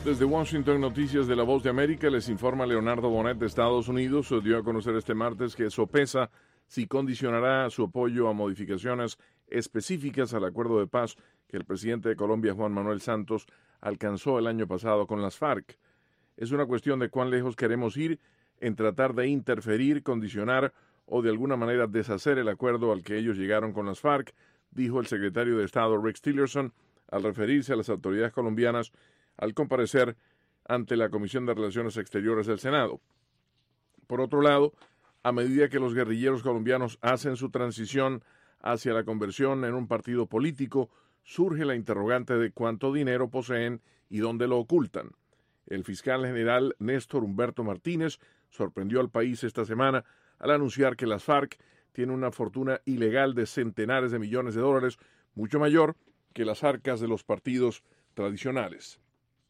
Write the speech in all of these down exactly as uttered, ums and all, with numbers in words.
Desde Washington, noticias de La Voz de América, les informa Leonardo Bonet de Estados Unidos. Se dio a conocer este martes que sopesa si condicionará su apoyo a modificaciones específicas al acuerdo de paz que el presidente de Colombia, Juan Manuel Santos, alcanzó el año pasado con las FARC. Es una cuestión de cuán lejos queremos ir en tratar de interferir, condicionar o de alguna manera deshacer el acuerdo al que ellos llegaron con las FARC, dijo el secretario de Estado Rex Tillerson al referirse a las autoridades colombianas al comparecer ante la Comisión de Relaciones Exteriores del Senado. Por otro lado, a medida que los guerrilleros colombianos hacen su transición hacia la conversión en un partido político, surge la interrogante de cuánto dinero poseen y dónde lo ocultan. El fiscal general Néstor Humberto Martínez sorprendió al país esta semana al anunciar que las FARC tienen una fortuna ilegal de centenares de millones de dólares, mucho mayor que las arcas de los partidos tradicionales.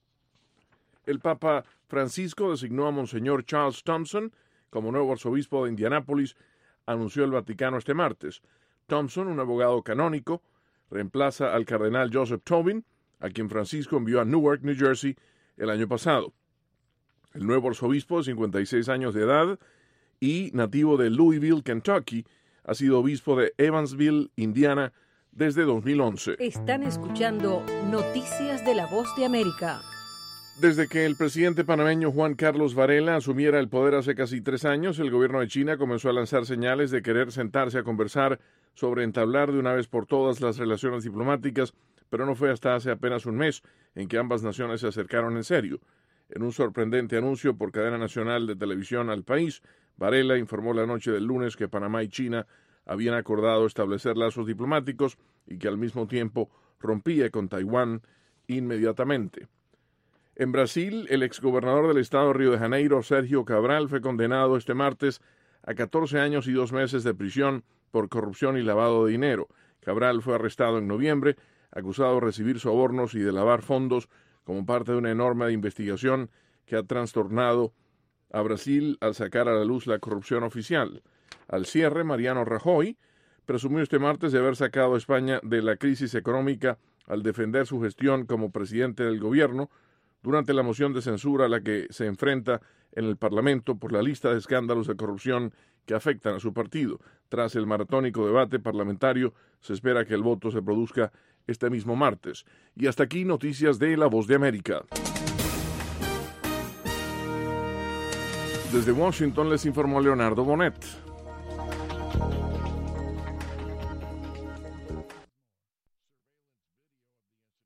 El Papa Francisco designó a Monseñor Charles Thompson como nuevo arzobispo de Indianápolis, anunció el Vaticano este martes. Thompson, un abogado canónico, reemplaza al cardenal Joseph Tobin, a quien Francisco envió a Newark, New Jersey, el año pasado. El nuevo arzobispo, de cincuenta y seis años de edad y nativo de Louisville, Kentucky, ha sido obispo de Evansville, Indiana, desde dos mil once. Están escuchando Noticias de la Voz de América. Desde que el presidente panameño Juan Carlos Varela asumiera el poder hace casi tres años, el gobierno de China comenzó a lanzar señales de querer sentarse a conversar sobre entablar de una vez por todas las relaciones diplomáticas, pero no fue hasta hace apenas un mes en que ambas naciones se acercaron en serio. En un sorprendente anuncio por cadena nacional de televisión al país, Varela informó la noche del lunes que Panamá y China habían acordado establecer lazos diplomáticos y que al mismo tiempo rompía con Taiwán inmediatamente. En Brasil, el exgobernador del estado de Río de Janeiro, Sergio Cabral, fue condenado este martes a catorce años y dos meses de prisión por corrupción y lavado de dinero. Cabral fue arrestado en noviembre, acusado de recibir sobornos y de lavar fondos como parte de una enorme investigación que ha trastornado a Brasil al sacar a la luz la corrupción oficial. Al cierre, Mariano Rajoy presumió este martes de haber sacado a España de la crisis económica al defender su gestión como presidente del gobierno durante la moción de censura a la que se enfrenta en el Parlamento por la lista de escándalos de corrupción que afectan a su partido. Tras el maratónico debate parlamentario, se espera que el voto se produzca este mismo martes. Y hasta aquí noticias de La Voz de América. Desde Washington les informó Leonardo Bonet.